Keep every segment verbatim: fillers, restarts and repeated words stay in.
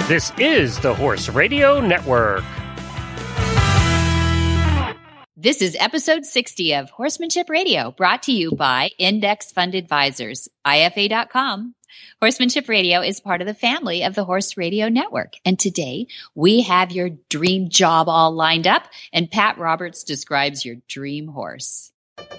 This is the Horse Radio Network. This is episode sixty of Horsemanship Radio, brought to you by Index Fund Advisors, I F A dot com. Horsemanship Radio is part of the family of the Horse Radio Network. And today we have your dream job all lined up, and Pat Roberts describes your dream horse.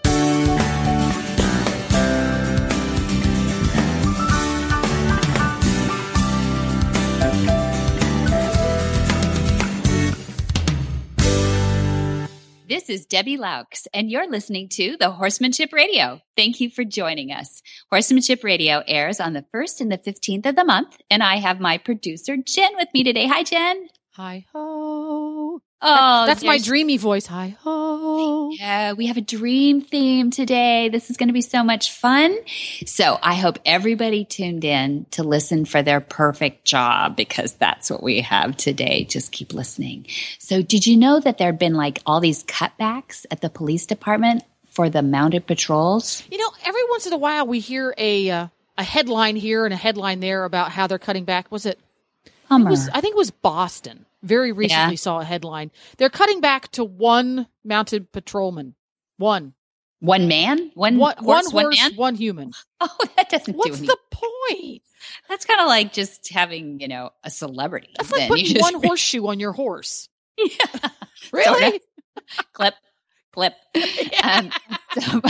This is Debbie Laux, and you're listening to the Horsemanship Radio. Thank you for joining us. Horsemanship Radio airs on the first and the fifteenth of the month, and I have my producer, Jen, with me today. Hi, Jen. Hi, ho. Oh, That's my dreamy voice. Hi, ho. Yeah, we have a dream theme today. This is going to be so much fun. So I hope everybody tuned in to listen for their perfect job, because that's what we have today. Just keep listening. So did you know that there have been like all these cutbacks at the police department for the mounted patrols? You know, every once in a while we hear a uh, a headline here and a headline there about how they're cutting back. Was it? Hummer. It was, I think it was Boston. Very recently Yeah. saw a headline. They're cutting back to one mounted patrolman. One. One man? One, One, horse, one one horse, man? one human. Oh, that doesn't What's do anything. the point? That's kind of like just having, you know, a celebrity. That's like Then putting you just- one horseshoe on your horse. Yeah. Really? Sorta. Clip, clip. Um, so,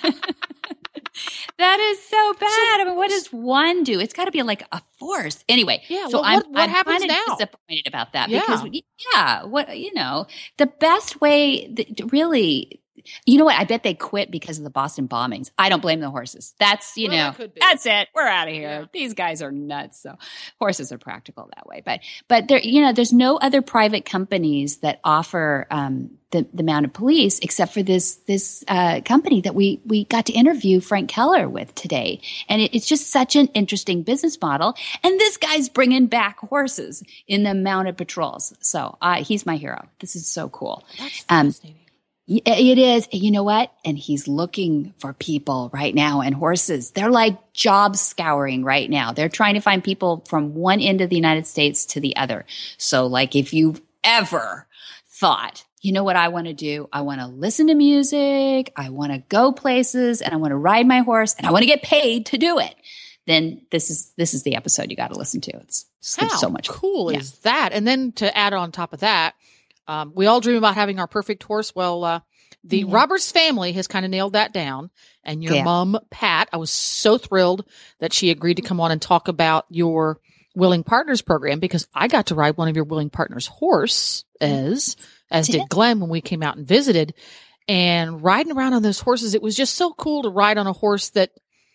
that is so bad. I mean, what does one do? It's got to be like a force. Anyway, Yeah, so well, I'm, what- what I'm happens kind of now? disappointed about that Yeah. because, yeah, what, you know, the best way, that really, you know what? I bet they quit because of the Boston bombings. I don't blame the horses. That's, you Well, know, that could be. that's it. We're out of here. Yeah. These guys are nuts. So horses are practical that way. But, but there, you know, there's no other private companies that offer, um, the, the mounted police, except for this this uh, company that we we got to interview Frank Keller with today, and it, it's just such an interesting business model. And this guy's bringing back horses in the mounted patrols, so uh, he's my hero. This is so cool. That's Um, fascinating. Y- It is. You know what? And he's looking for people right now, and horses. They're like job scouring right now. They're trying to find people from one end of the United States to the other. So, like, if you've ever thought, you know what I want to do? I want to listen to music. I want to go places, and I want to ride my horse, and I want to get paid to do it. Then this is this is the episode you got to listen to. It's, it's How so much cool Yeah. is that? And then to add on top of that, um, we all dream about having our perfect horse. Well, uh, the Yeah. Roberts family has kind of nailed that down. And your Yeah. mom, Pat, I was so thrilled that she agreed to come on and talk about your Willing Partners program, because I got to ride one of your Willing Partners horse as, as did Glenn when we came out and visited. And riding around on those horses, it was just so cool to ride on a horse that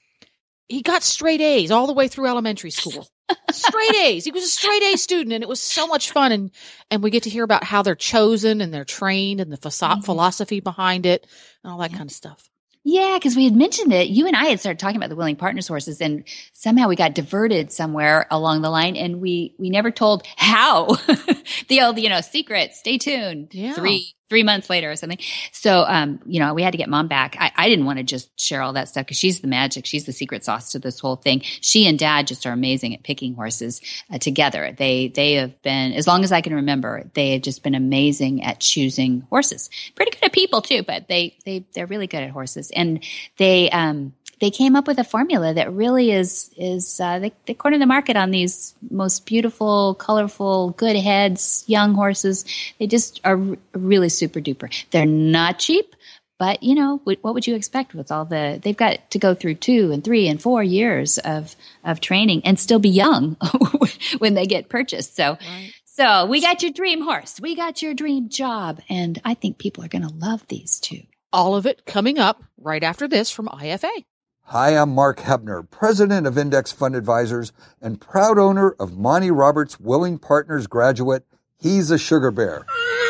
he got straight A's all the way through elementary school. Straight A's. He was a straight A student, and it was so much fun. And, and we get to hear about how they're chosen and they're trained and the philosoph- Mhm. philosophy behind it and all that Yeah. kind of stuff. Yeah, because we had mentioned it. You and I had started talking about the Willing Partners horses, and somehow we got diverted somewhere along the line, and we we never told how. The old, you know, secret. Stay tuned. Yeah. Three three months later or something. So, um, you know, we had to get mom back. I, I didn't want to just share all that stuff because she's the magic. She's the secret sauce to this whole thing. She and dad just are amazing at picking horses uh, together. They they have been, as long as I can remember, they have just been amazing at choosing horses. Pretty good at people too, but they they they're really good at horses. And they um they came up with a formula that really is is uh, they they corner the market on these most beautiful, colorful, good heads, young horses. They just are r- really super duper. They're not cheap, but you know what, what would you expect with all the? They've got to go through two and three and four years of of training and still be young when they get purchased. So. Right. So we got your dream horse. We got your dream job. And I think people are going to love these too. All of it coming up right after this from I F A. Hi, I'm Mark Hebner, president of Index Fund Advisors and proud owner of Monty Roberts Willing Partners graduate. He's a sugar bear.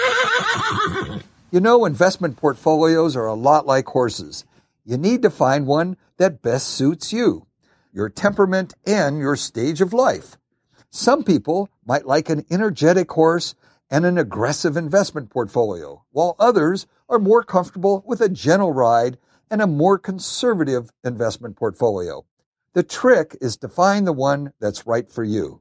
You know, investment portfolios are a lot like horses. You need to find one that best suits you, your temperament, and your stage of life. Some people might like an energetic horse and an aggressive investment portfolio, while others are more comfortable with a gentle ride and a more conservative investment portfolio. The trick is to find the one that's right for you.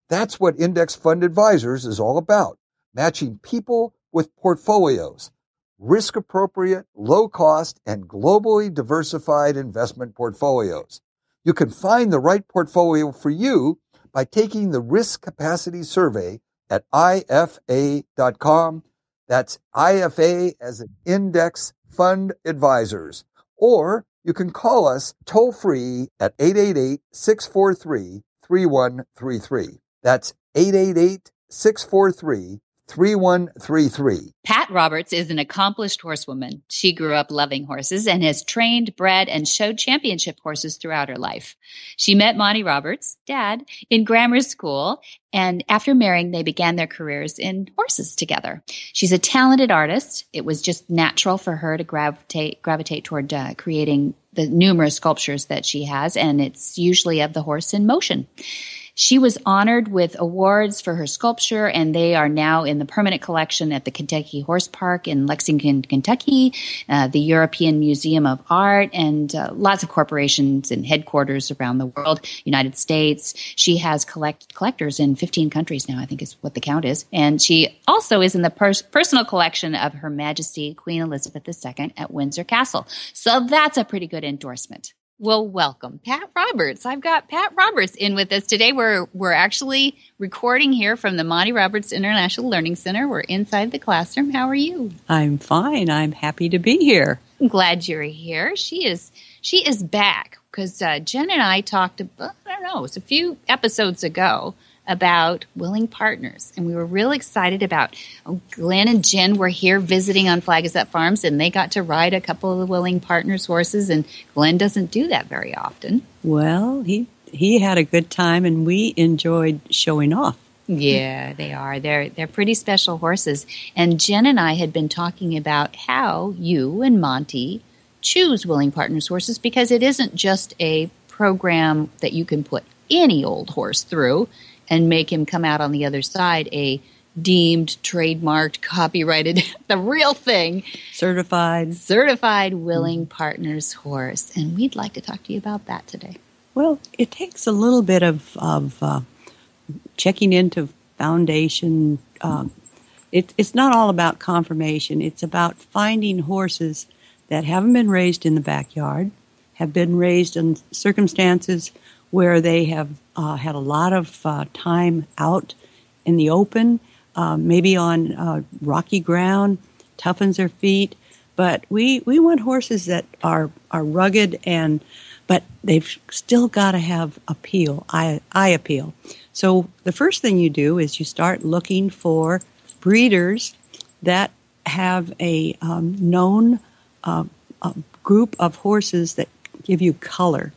That's what Index Fund Advisors is all about, matching people with portfolios, risk-appropriate, low-cost, and globally diversified investment portfolios. You can find the right portfolio for you by taking the Risk Capacity Survey at I F A dot com. That's I F A as in Index Fund Advisors. Or you can call us toll-free at eight eight eight, six four three, three one three three. That's eight eight eight, six four three, three one three three. Pat Roberts is an accomplished horsewoman. She grew up loving horses and has trained, bred, and showed championship horses throughout her life. She met Monty Roberts, Dad, in grammar school, and after marrying, they began their careers in horses together. She's a talented artist. It was just natural for her to gravitate gravitate toward uh, creating the numerous sculptures that she has, and it's usually of the horse in motion. She was honored with awards for her sculpture, and they are now in the permanent collection at the Kentucky Horse Park in Lexington, Kentucky, uh, the European Museum of Art, and uh, lots of corporations and headquarters around the world, United States. She has collect- collectors in fifteen countries now, I think is what the count is. And she also is in the pers- personal collection of Her Majesty Queen Elizabeth the Second at Windsor Castle. So that's a pretty good endorsement. Well, welcome, Pat Roberts. I've got Pat Roberts in with us today. We're we're actually recording here from the Monty Roberts International Learning Center. We're inside the classroom. How are you? I'm fine. I'm happy to be here. I'm glad you're here. She is she is back because uh, Jen and I talked about, I don't know, it was a few episodes ago about willing partners. And we were real excited about, oh, Glenn and Jen were here visiting on Flagstaff Farms, and they got to ride a couple of the willing partners horses, and Glenn doesn't do that very often. Well, he he had a good time, and we enjoyed showing off. Yeah, they are. They're they're pretty special horses. And Jen and I had been talking about how you and Monty choose willing partners horses, because it isn't just a program that you can put any old horse through and make him come out on the other side a deemed, trademarked, copyrighted, the real thing. Certified. Certified willing partners horse. And we'd like to talk to you about that today. Well, it takes a little bit of, of uh, checking into foundation. Um, it, it's not all about confirmation. It's about finding horses that haven't been raised in the backyard, have been raised in circumstances where they have uh, had a lot of uh, time out in the open, uh, maybe on uh, rocky ground, toughens their feet. But we, we want horses that are, are rugged, and but they've still got to have appeal, eye, eye appeal. So the first thing you do is you start looking for breeders that have a um, known uh, a group of horses that give you color.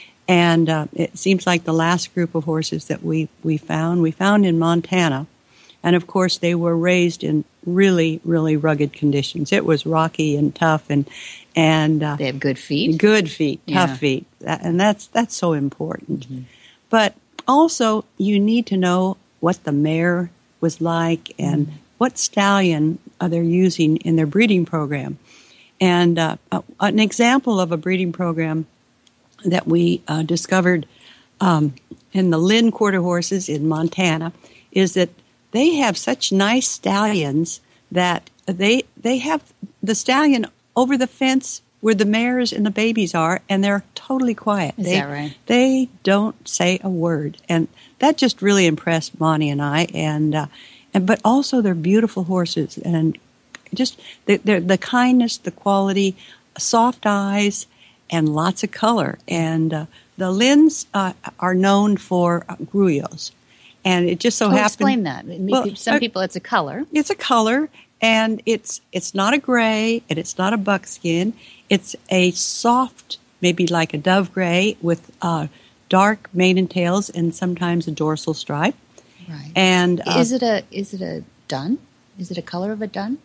And uh, it seems like the last group of horses that we, we found, we found in Montana. And, of course, they were raised in really, really rugged conditions. It was rocky and tough. and and uh, They have good feet. Good feet, tough Yeah. feet. And that's that's so important. Mm-hmm. But also, you need to know what the mare was like and mm-hmm. what stallion are they using in their breeding program. And uh, an example of a breeding program that we uh, discovered um, in the Lynn quarter horses in Montana is that they have such nice stallions that they they have the stallion over the fence where the mares and the babies are, and they're totally quiet. Is they, that right? They don't say a word, and that just really impressed Monty and I. And uh, and but also they're beautiful horses, and just the the, the kindness, the quality, soft eyes, and lots of color. And uh, the Lynns uh, are known for uh, gruyos. And it just so oh, happened... Explain that. Well, Some uh, people, it's a color. It's a color, and it's it's not a gray, and it's not a buckskin. It's a soft, maybe like a dove gray, with uh, dark mane and tails, and sometimes a dorsal stripe. Right. And uh, is it a is it a dun? Is it a color of a dun?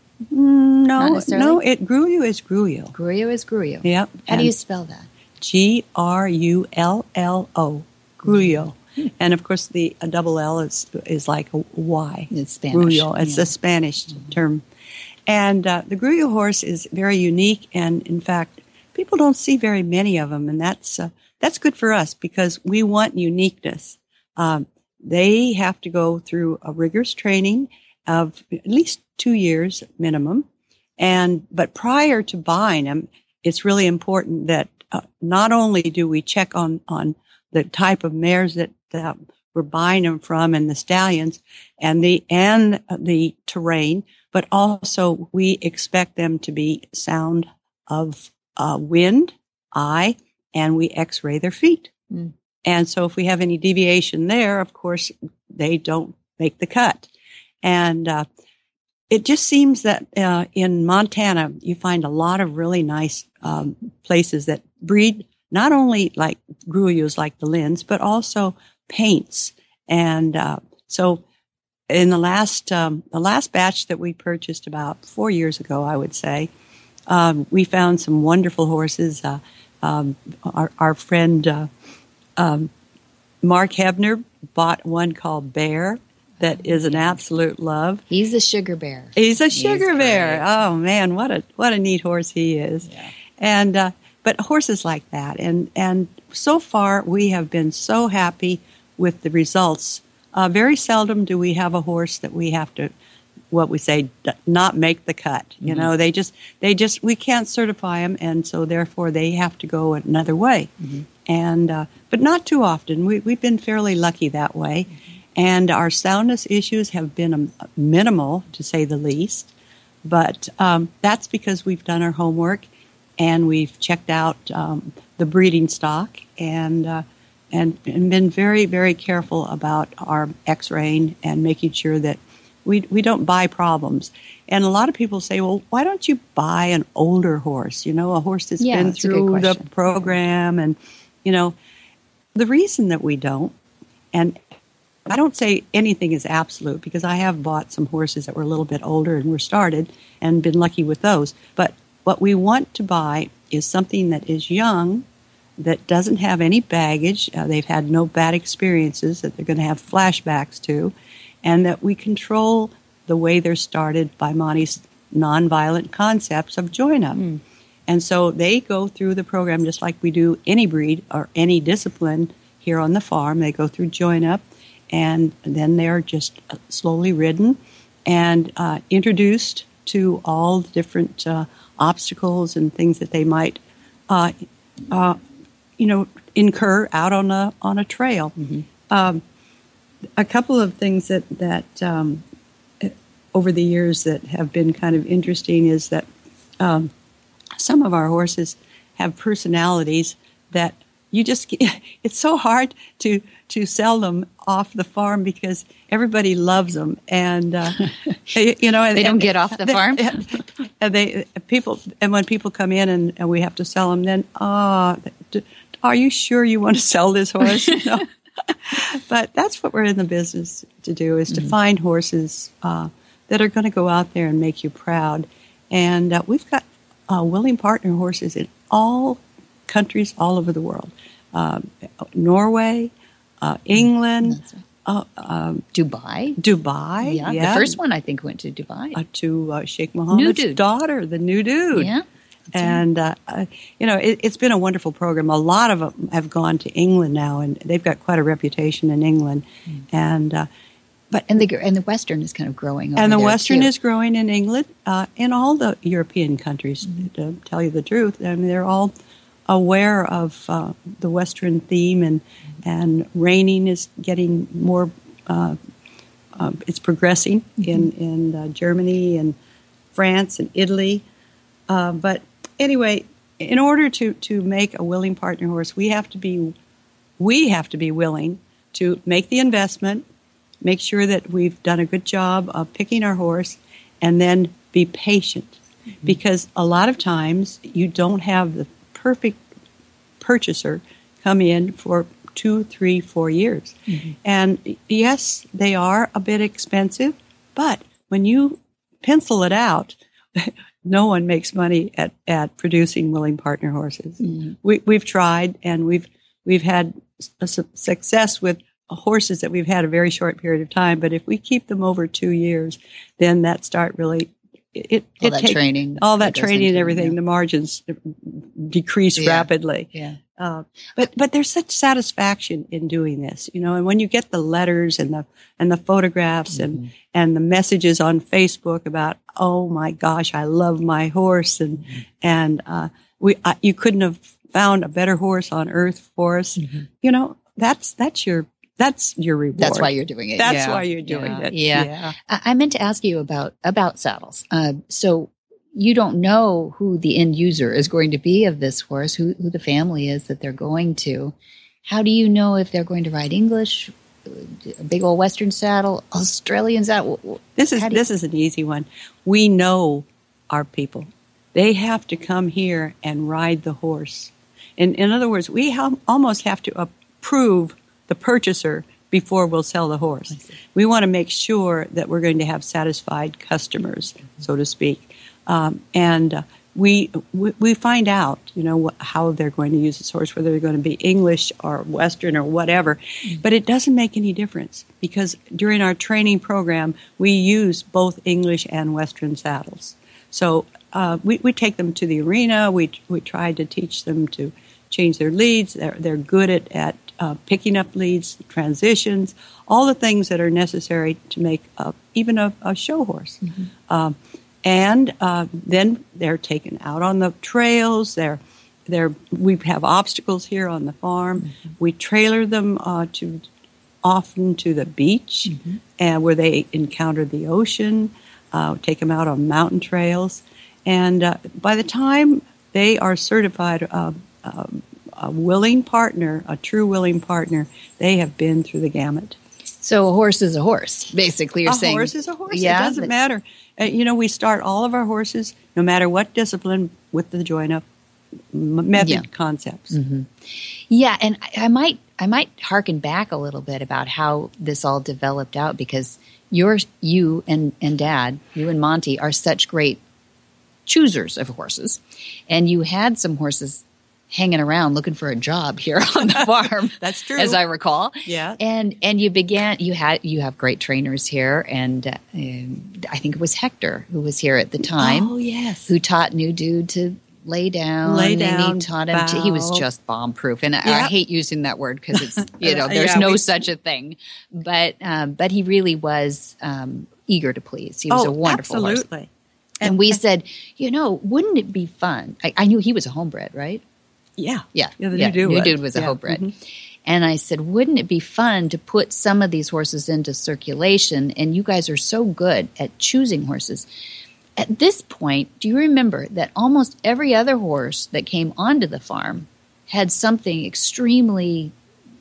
No, Not necessarily? no. It gruyo is gruyo. Gruyo is gruyo. Yep. How do you spell that? G R U L L O, gruyo. And, of course, the a double L is is like a Y. It's Spanish. Gruyo. It's yeah. a Spanish mm-hmm. term. And uh, the gruyo horse is very unique. And, in fact, people don't see very many of them. And that's uh, that's good for us because we want uniqueness. Um, they have to go through a rigorous training of at least two years minimum. And, but prior to buying them, it's really important that uh, not only do we check on, on the type of mares that uh, we're buying them from and the stallions and the, and the terrain, but also we expect them to be sound of uh, wind, eye, and we x-ray their feet. Mm. And so if we have any deviation there, of course, they don't make the cut. And uh, it just seems that uh, in Montana, you find a lot of really nice um, places that breed not only like gruyos like the Linds, but also paints. And uh, so in the last um, the last batch that we purchased about four years ago, I would say, um, we found some wonderful horses. Uh, um, our, our friend uh, um, Mark Hebner bought one called Bear. That is an absolute love. He's a sugar bear. He's a sugar He's bear. great. Oh man, what a what a neat horse he is. Yeah. And uh, but horses like that, and and so far we have been so happy with the results. Uh, very seldom do we have a horse that we have to, what we say, d- not make the cut. You mm-hmm. know, they just they just we can't certify them, and so therefore they have to go another way. Mm-hmm. And uh, but not too often. We we've been fairly lucky that way. Mm-hmm. And our soundness issues have been um, minimal, to say the least. But um, that's because we've done our homework and we've checked out um, the breeding stock and, uh, and and been very, very careful about our x-raying and making sure that we we don't buy problems. And a lot of people say, well, why don't you buy an older horse? You know, a horse that's yeah, been that's through the program. And, you know, the reason that we don't, and I don't say anything is absolute because I have bought some horses that were a little bit older and were started and been lucky with those. But what we want to buy is something that is young, that doesn't have any baggage. Uh, they've had no bad experiences that they're going to have flashbacks to, and that we control the way they're started by Monty's nonviolent concepts of join-up. Mm. And so they go through the program just like we do any breed or any discipline here on the farm. They go through join-up. And then they're just slowly ridden and uh, introduced to all the different uh, obstacles and things that they might, uh, uh, you know, incur out on a on a trail. Mm-hmm. Um, a couple of things that that um, over the years that have been kind of interesting is that um, some of our horses have personalities that you just it's so hard to to sell them off the farm because everybody loves them, and uh, you know and, they don't and, get off the farm. And they people and when people come in and, and we have to sell them, then ah, oh, are you sure you want to sell this horse? No. But that's what we're in the business to do, is to mm-hmm. find horses uh, that are going to go out there and make you proud. And uh, we've got uh, willing partner horses in all countries all over the world. Um, Norway, uh, England, right. uh, um, Dubai. Dubai, yeah, yeah. The first one I think went to Dubai. Uh, to uh, Sheikh Mohammed's daughter, the new dude. Yeah. And, uh, uh, you know, it, it's been a wonderful program. A lot of them have gone to England now, and they've got quite a reputation in England. Mm. And uh, but and the and the Western is kind of growing over And the there Western too. is growing in England, uh, in all the European countries, mm-hmm. to tell you the truth. I mean, they're all aware of uh, the Western theme, and and reining is getting more. Uh, uh, it's progressing mm-hmm. in in uh, Germany and France and Italy. Uh, but anyway, in order to to make a willing partner horse, we have to be we have to be willing to make the investment, make sure that we've done a good job of picking our horse, and then be patient, mm-hmm. because a lot of times you don't have the perfect purchaser come in for two, three, four years. Mm-hmm. And yes, they are a bit expensive, but when you pencil it out, no one makes money at, at producing willing partner horses. Mm-hmm. We, we've tried, and we've we've had a su- success with horses that we've had a very short period of time. But if we keep them over two years, then that start really it all it that takes, training, all that training and everything. Yeah. The margins decrease yeah. rapidly. Yeah. Uh, but but there's such satisfaction in doing this, you know. And when you get the letters and the and the photographs mm-hmm. and and the messages on Facebook about, oh my gosh, I love my horse, and mm-hmm. and uh, we uh, you couldn't have found a better horse on earth for us, mm-hmm. you know. That's that's your that's your reward. That's why you're doing it. That's yeah. why you're doing yeah. it. Yeah. yeah. I-, I meant to ask you about about saddles. Uh, so. You don't know who the end user is going to be of this horse, who, who the family is that they're going to. How do you know if they're going to ride English, a big old Western saddle, Australian saddle? This is you- this is an easy one. We know our people. They have to come here and ride the horse. In in other words, we ha- almost have to approve the purchaser before we'll sell the horse. We want to make sure that we're going to have satisfied customers, so to speak. Um, and uh, we, we we find out, you know, wh- how they're going to use this horse, whether they're going to be English or Western or whatever. Mm-hmm. But it doesn't make any difference because during our training program, we use both English and Western saddles. So uh, we, we take them to the arena. We we try to teach them to change their leads. They're they're good at at uh, picking up leads, transitions, all the things that are necessary to make uh, even a, a show horse. Mm-hmm. Um, And uh, then they're taken out on the trails. They're, they're, we have obstacles here on the farm. Mm-hmm. We trailer them uh, to often to the beach, mm-hmm. and where they encounter the ocean. Uh, take them out on mountain trails, and uh, by the time they are certified uh, uh, a willing partner, a true willing partner, they have been through the gamut. So a horse is a horse, basically. You're a saying a horse is a horse. Yeah, it doesn't matter. Uh, you know, we start all of our horses, no matter what discipline, with the join-up method yeah. concepts. Mm-hmm. Yeah, and I, I might I might harken back a little bit about how this all developed out because you're you and and Dad, you and Monty are such great choosers of horses, and you had some horses hanging around looking for a job here on the farm. That's true, as I recall. Yeah, and and you began. You had you have great trainers here, and uh, I think it was Hector who was here at the time. Oh yes, who taught New Dude to lay down. Lay and down. He taught him. To, he was just bomb proof, and I, yeah. I hate using that word because it's you know there's yeah, no we, such a thing. But um, but he really was um, eager to please. He was oh, a wonderful absolutely. horse. And we said, you know, wouldn't it be fun? I, I knew he was a homebred, right? Yeah. Yeah. Yeah, the yeah. New Dude New was, Dude was a yeah. homebred. Mm-hmm. And I said, wouldn't it be fun to put some of these horses into circulation? And you guys are so good at choosing horses. At this point, do you remember that almost every other horse that came onto the farm had something extremely,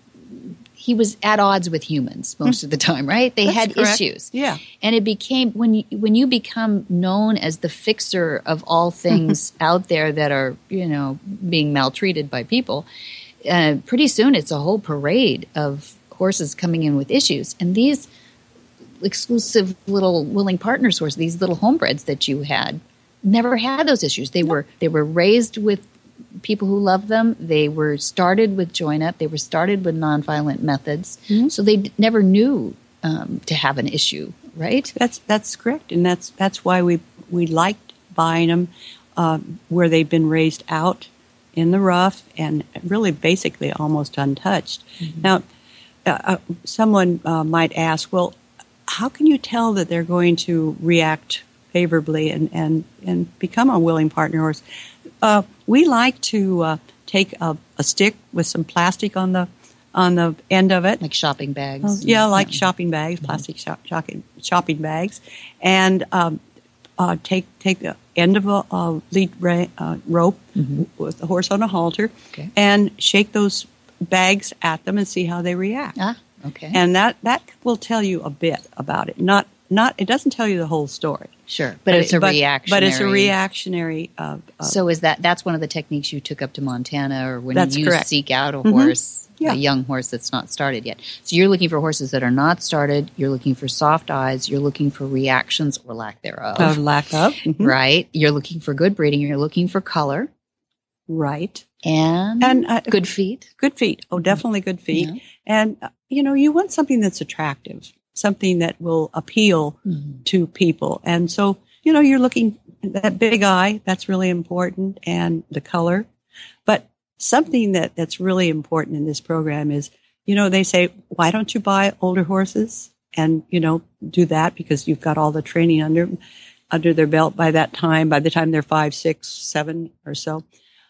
he was at odds with humans most of the time, right? They That's had correct. issues. Yeah. And it became, when you, when you become known as the fixer of all things out there that are, you know, being maltreated by people, uh, pretty soon it's a whole parade of horses coming in with issues. And these exclusive little willing partners horses, these little homebreds that you had, never had those issues. They were they were raised with people who loved them. They were started with join up. They were started with nonviolent methods. Mm-hmm. So they d- never knew um, to have an issue, right? That's that's correct, and that's that's why we we liked buying them uh, where they've been raised out in the rough and really basically almost untouched. Mm-hmm. Now, uh, uh, someone uh, might ask, well, how can you tell that they're going to react favorably and, and, and become a willing partner horse? Uh, we like to uh, take a, a stick with some plastic on the on the end of it, like shopping bags. Uh, yeah, like yeah. shopping bags, plastic mm-hmm. shopping shopping bags, and um, uh, take take the end of a, a lead ra- uh, rope mm-hmm. with the horse on a halter, okay. and shake those bags at them and see how they react. Ah, okay. And that, that will tell you a bit about it. Not not it doesn't tell you the whole story. Sure, but, but it's a but, reactionary. But it's a reactionary. Uh, uh, so is that that's one of the techniques you took up to Montana, or when that's you correct. seek out a mm-hmm. horse, yeah. a young horse that's not started yet? So you're looking for horses that are not started. You're looking for soft eyes. You're looking for reactions or lack thereof. Of lack of mm-hmm. right. You're looking for good breeding. You're looking for color. Right. And, and uh, good feet. Good feet. Oh, definitely good feet. Yeah. And, uh, you know, you want something that's attractive, something that will appeal mm-hmm. to people. And so, you know, you're looking at that big eye. That's really important. And the color. But something that, that's really important in this program is, you know, they say, why don't you buy older horses and, you know, do that because you've got all the training under, under their belt by that time, by the time they're five, six, seven or so.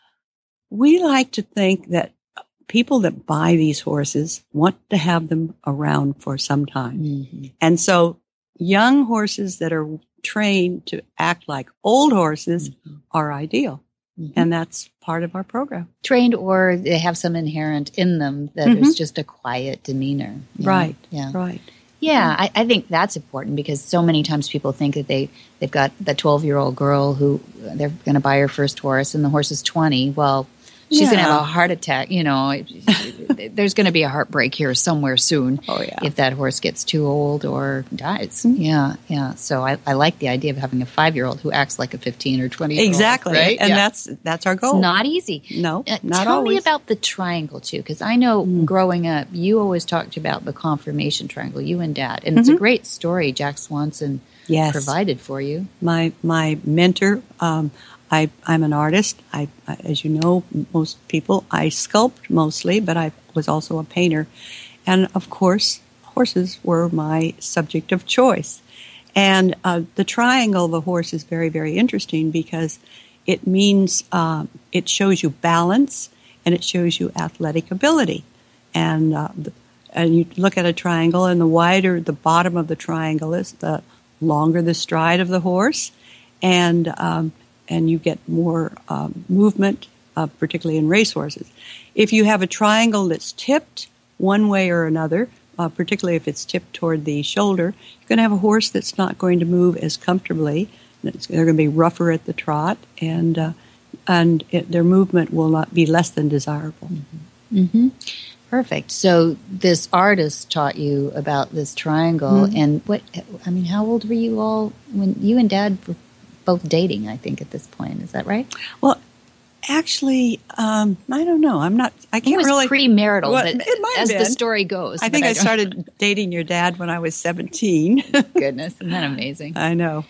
We like to think that people that buy these horses want to have them around for some time. Mm-hmm. And so young horses that are trained to act like old horses mm-hmm. are ideal. Mm-hmm. And that's part of our program. Trained or they have some inherent in them that mm-hmm. is just a quiet demeanor. Right. Know? Yeah. Right. Yeah, I, I think that's important because so many times people think that they, they've got the twelve-year-old girl who they're going to buy her first horse and the horse is twenty. Well, she's yeah. going to have a heart attack. You know, there's going to be a heartbreak here somewhere soon oh, yeah. if that horse gets too old or dies. Mm-hmm. Yeah, yeah. So I, I like the idea of having a five-year-old who acts like a fifteen or twenty-year-old. Exactly, right? And yeah. that's that's our goal. It's not easy. No, uh, not Tell always. me about the triangle, too, because I know mm. growing up, you always talked about the conformation triangle, you and Dad. And mm-hmm. it's a great story Jack Swanson yes. provided for you. My, my mentor, um, I, I'm an artist. I, I, as you know, most people, I sculpt mostly, but I was also a painter. And of course, horses were my subject of choice. And uh, the triangle of a horse is very, very interesting because it means uh, it shows you balance and it shows you athletic ability. And uh, the, and you look at a triangle, and the wider the bottom of the triangle is, the longer the stride of the horse, and um, and you get more um, movement, uh, particularly in racehorses. If you have a triangle that's tipped one way or another, uh, particularly if it's tipped toward the shoulder, you're going to have a horse that's not going to move as comfortably. It's, they're going to be rougher at the trot, and uh, and it, their movement will not be less than desirable. Mm-hmm. Mm-hmm. Perfect. So this artist taught you about this triangle, mm-hmm. and what? I mean, how old were you all when you and Dad were both dating? I think at this point, is that right? Well, actually, um, I don't know. I'm not. I can't it was really premarital, well, but it might as have been. the story goes, I think I, I started dating your dad when I was seventeen. Goodness, isn't that amazing? I know.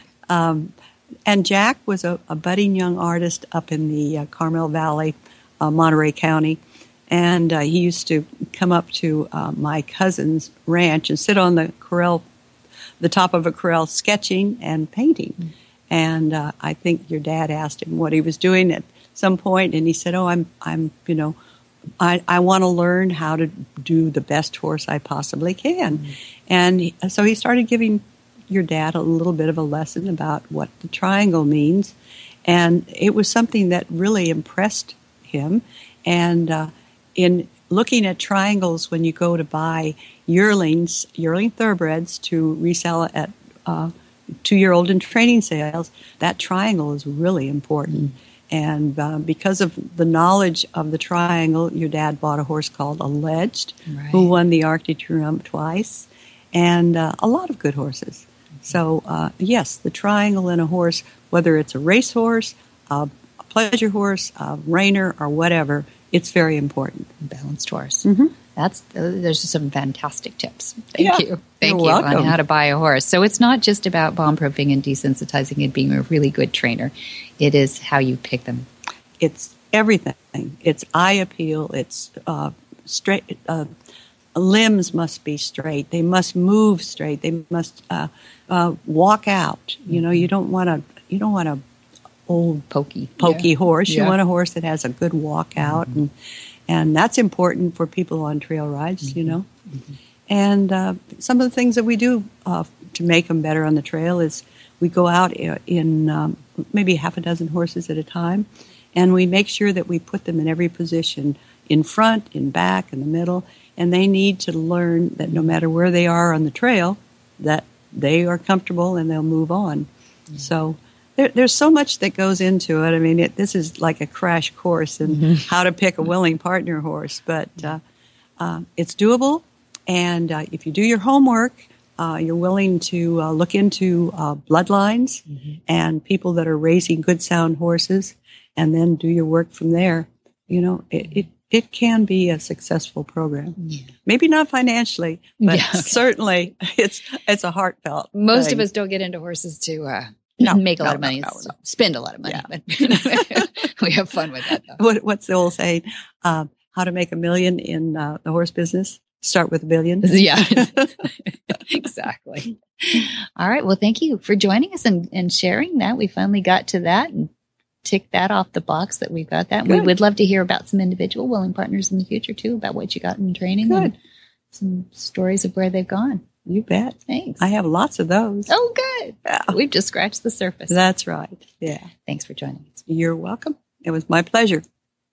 Um, and Jack was a, a budding young artist up in the uh, Carmel Valley, uh, Monterey County. And uh, he used to come up to uh, my cousin's ranch and sit on the corral, the top of a corral, sketching and painting. Mm-hmm. And uh, I think your dad asked him what he was doing at some point, and he said, "Oh, I'm, I'm, you know, I, I want to learn how to do the best horse I possibly can." Mm-hmm. And he, so he started giving your dad a little bit of a lesson about what the triangle means, and it was something that really impressed him. And uh, in looking at triangles, when you go to buy yearlings, yearling thoroughbreds to resell at uh, two-year-old in training sales, that triangle is really important. Mm. And uh, because of the knowledge of the triangle, your dad bought a horse called Alleged, right. who won the Arc de Triomphe twice, and uh, a lot of good horses. Mm-hmm. So, uh, yes, the triangle in a horse, whether it's a racehorse, a pleasure horse, a reiner, or whatever, it's very important. Balanced horse. Mm-hmm. That's uh, there's some fantastic tips. Thank yeah, you. Thank you're you welcome. On how to buy a horse. So it's not just about bomb-proofing and desensitizing and being a really good trainer. It is how you pick them. It's everything. It's eye appeal. It's uh, straight. Uh, limbs must be straight. They must move straight. They must uh, uh, walk out. You know, you don't want to. You don't want a old pokey pokey yeah. horse. You yeah. want a horse that has a good walk out, mm-hmm. and and that's important for people on trail rides. Mm-hmm. You know, mm-hmm. and uh, some of the things that we do uh, to make them better on the trail is we go out in um, maybe half a dozen horses at a time, and we make sure that we put them in every position, in front, in back, in the middle, and they need to learn that no matter where they are on the trail, that they are comfortable and they'll move on. Mm-hmm. So there, there's so much that goes into it. I mean, it, this is like a crash course in mm-hmm. how to pick a willing partner horse, but uh, uh, it's doable, and uh, if you do your homework, Uh, you're willing to uh, look into uh, bloodlines mm-hmm. and people that are raising good, sound horses, and then do your work from there. You know, it it, it can be a successful program. Yeah. Maybe not financially, but yeah, okay. certainly it's it's a heartfelt Most thing. of us don't get into horses to uh, No, make a no, lot of no, money, no, no. spend a lot of money, Yeah. but we have fun with that, though. What, what's the old saying? Uh, how to make a million in uh, the horse business? Start with a billion. Yeah, exactly. All right. Well, thank you for joining us and, and sharing that. We finally got to that and tick that off the box that we got that. And we Good. would love to hear about some individual willing partners in the future, too, about what you got in training Good. and some stories of where they've gone. You bet. Thanks. I have lots of those. Oh, good. Yeah. We've just scratched the surface. That's right. Yeah. Thanks for joining us. You're welcome. It was my pleasure.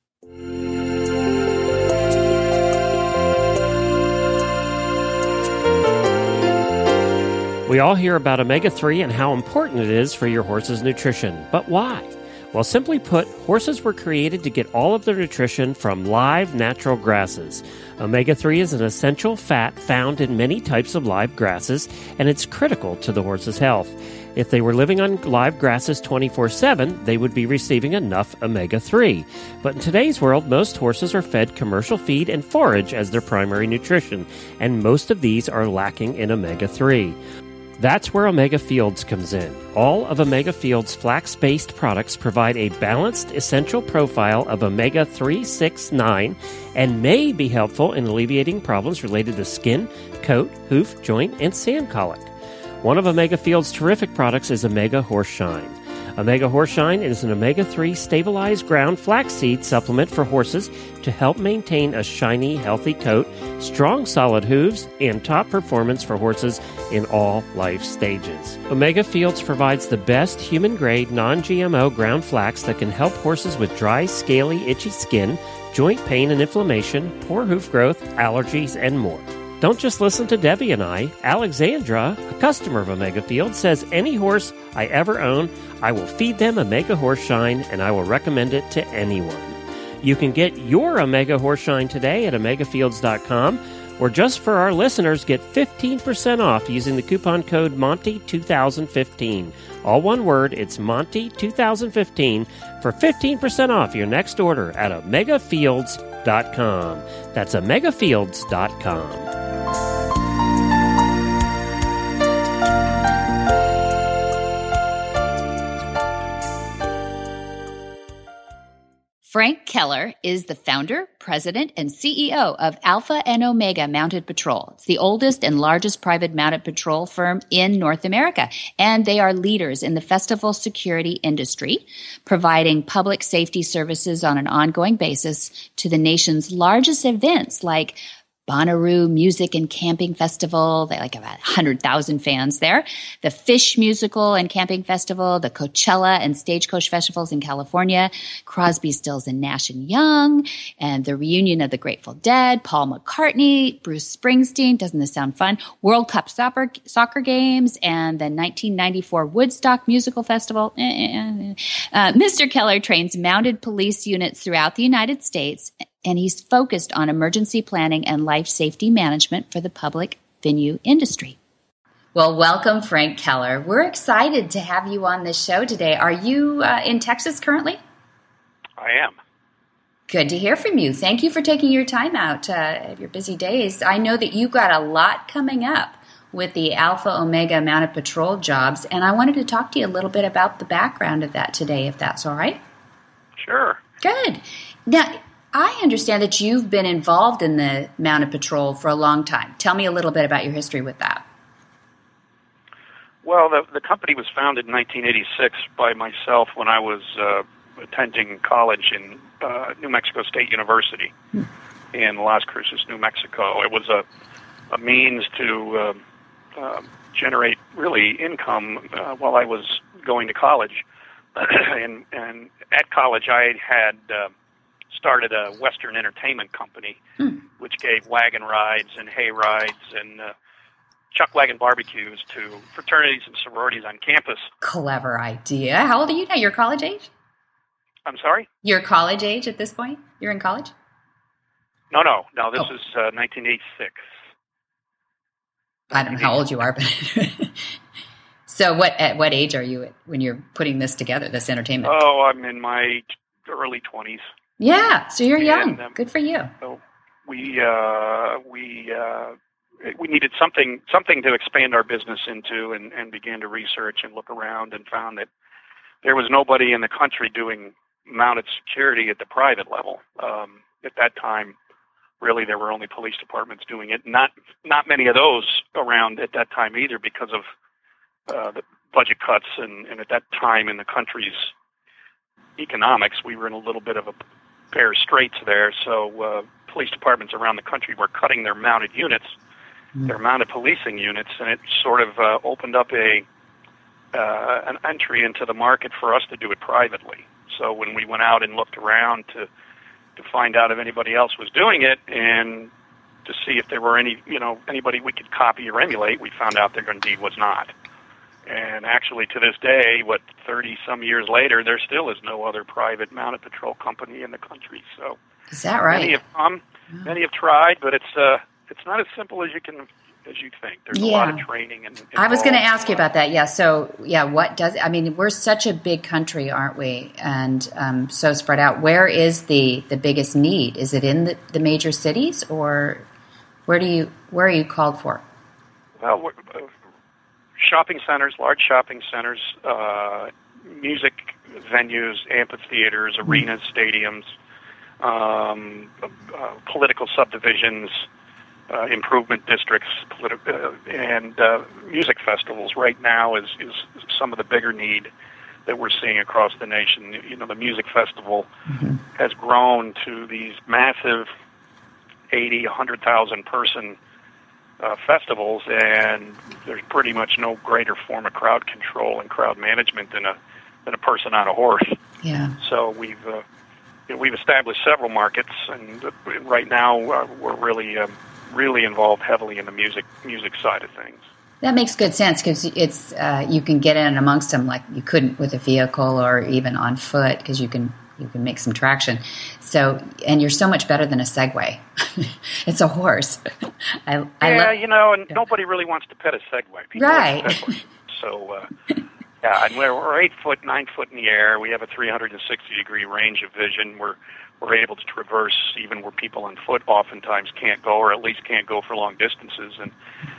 We all hear about omega three and how important it is for your horse's nutrition. But why? Well, simply put, horses were created to get all of their nutrition from live natural grasses. omega three is an essential fat found in many types of live grasses, and it's critical to the horse's health. If they were living on live grasses twenty-four seven, they would be receiving enough omega three. But in today's world, most horses are fed commercial feed and forage as their primary nutrition, and most of these are lacking in omega three. That's where Omega Fields comes in. All of Omega Fields' flax-based products provide a balanced, essential profile of omega three, six, nine, and may be helpful in alleviating problems related to skin, coat, hoof, joint, and sand colic. One of Omega Fields' terrific products is Omega Horseshine. Omega Horseshine is an omega three stabilized ground flaxseed supplement for horses to help maintain a shiny, healthy coat, strong, solid hooves, and top performance for horses in all life stages. Omega Fields provides the best human-grade, non-G M O ground flax that can help horses with dry, scaly, itchy skin, joint pain and inflammation, poor hoof growth, allergies, and more. Don't just listen to Debbie and I. Alexandra, a customer of Omega Fields, says any horse I ever own, I will feed them Omega Horseshine, and I will recommend it to anyone. You can get your Omega Horseshine today at omega fields dot com, or just for our listeners, get fifteen percent off using the coupon code Monty two thousand fifteen. All one word, it's Monty two thousand fifteen for fifteen percent off your next order at omega fields dot com. That's omega fields dot com. Frank Keller is the founder, president, and C E O of Alpha and Omega Mounted Patrol. It's the oldest and largest private mounted patrol firm in North America, and they are leaders in the festival security industry, providing public safety services on an ongoing basis to the nation's largest events like Bonnaroo Music and Camping Festival. They like about one hundred thousand fans there. The Fish Musical and Camping Festival, the Coachella and Stagecoach Festivals in California, Crosby, Stills and Nash and Young, and the reunion of the Grateful Dead, Paul McCartney, Bruce Springsteen. Doesn't this sound fun? World Cup soccer, soccer games, and the nineteen ninety-four Woodstock Musical Festival. Uh, Mister Keller trains mounted police units throughout the United States, and he's focused on emergency planning and life safety management for the public venue industry. Well, welcome, Frank Keller. We're excited to have you on this show today. Are you uh, in Texas currently? I am. Good to hear from you. Thank you for taking your time out uh, of your busy days. I know that you've got a lot coming up with the Alpha Omega Mounted Patrol jobs, and I wanted to talk to you a little bit about the background of that today, if that's all right. Sure. Good. Now, I understand that you've been involved in the Mounted Patrol for a long time. Tell me a little bit about your history with that. Well, the, the company was founded in nineteen eighty-six by myself when I was uh, attending college in uh, New Mexico State University hmm. in Las Cruces, New Mexico. It was a, a means to uh, uh, generate really income uh, while I was going to college. and, and at college, I had Uh, started a Western entertainment company, hmm. which gave wagon rides and hay rides and uh, chuck wagon barbecues to fraternities and sororities on campus. Clever idea. How old are you now? You're college age? I'm sorry? You're college age at this point? You're in college? No, no. No, this oh. is uh, nineteen eighty-six. I don't know how old you are, but... So what at what age are you at when you're putting this together, this entertainment? Oh, I'm in my early twenties. Yeah, so you're young. And, um, Good for you. So we uh, we uh, we needed something something to expand our business into, and, and began to research and look around and found that there was nobody in the country doing mounted security at the private level. Um, at that time, really, there were only police departments doing it. Not not many of those around at that time either, because of uh, the budget cuts, and, and at that time in the country's economics, we were in a little bit of a bare straits there. So uh, police departments around the country were cutting their mounted units, mm. their mounted policing units, and it sort of uh, opened up a uh, an entry into the market for us to do it privately. So when we went out and looked around to to find out if anybody else was doing it, and to see if there were any, you know, anybody we could copy or emulate, we found out there indeed was not. And actually, to this day, what, thirty-some years later, there still is no other private mounted patrol company in the country. So, is that right? Many have come, oh. many have tried, but it's uh, it's not as simple as you can as you think. There's yeah. a lot of training. And I was going to ask you about that. Yeah. So, yeah, what does? I mean, we're such a big country, aren't we? And um, so spread out. Where is the the biggest need? Is it in the, the major cities, or where do you where are you called for? Well, we're, uh, shopping centers, large shopping centers, uh, music venues, amphitheaters, arenas, stadiums, um, uh, political subdivisions, uh, improvement districts, politi- uh, and uh, music festivals. Right now is, is some of the bigger need that we're seeing across the nation. You know, the music festival mm-hmm. has grown to these massive eighty, one hundred thousand person Uh, festivals, and there's pretty much no greater form of crowd control and crowd management than a than a person on a horse. Yeah. So we've uh, you know, we've established several markets, and uh, right now uh, we're really um, really involved heavily in the music music side of things. That makes good sense, because it's uh, you can get in amongst them like you couldn't with a vehicle or even on foot, because you can. You can make some traction. So, and you're so much better than a Segway. It's a horse. I, I yeah, love, you know, and nobody really wants to pet a Segway. People right. like Segways. So, uh, yeah, and we're, we're eight foot, nine foot in the air. We have a three hundred sixty degree range of vision. We're we're able to traverse even where people on foot oftentimes can't go, or at least can't go for long distances. And